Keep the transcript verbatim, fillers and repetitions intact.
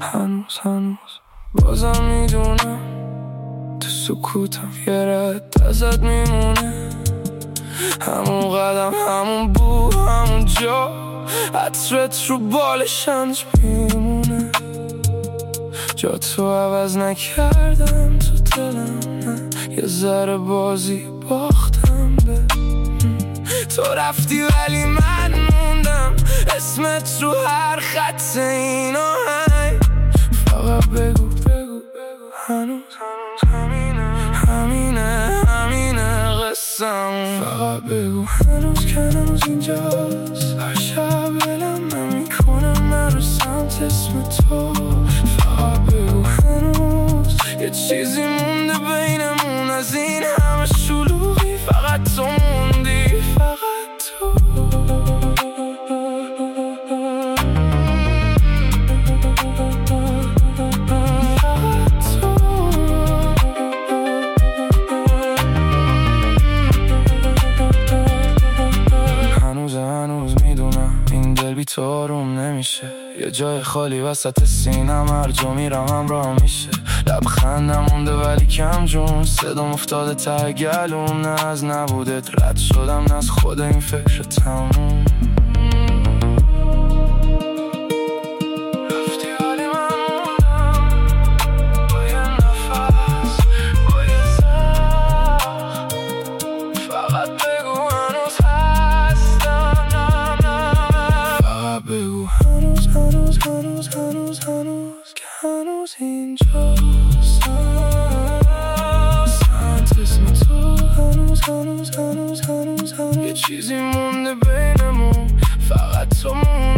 هنوز هنوز بازم میدونم تو سکوتم یه رد ازت میمونه. همون قدم، همون بو، همون جا، عطرت رو بالشنج میمونه. جا تو عوض نکردم تو دلم، نه یه ذره بازی باختم به تو. رفتی ولی من موندم، اسمت رو هر خط این آهنگ. فقط بگو بگو بگو هنوز هنوز همینه همینه همینه قصه‌مون. فقط بگو هنوز که هنوز اینجاست. هر شب دلم نمیکنه من رو سمت اسم تو. فقط بگو هنوز یه چیزی مونده بینمون از این همه شلوغی. فقط تو موندی، فقط تو. بی تو آروم نمیشه، یه جای خالی وسط سینم هر جا میرم همراه میشه. لبخندم مونده ولی کم جون، صدام افتاده ته گلوم. نه از نبودت رد شدم، نه از خود این فکر تموم. رفتی ولی من موندم با یه نفس، با یه زخم. فقط بگو هنوز هستم، نه نه. فقط بگو هنوز هنوز هنوز هنوز هنوز که هنوز اینجاست. سنت اسم تو هنوز هنوز هنوز هنوز هنوز. یه چیزی مونده بینمون، فقط تو مونده.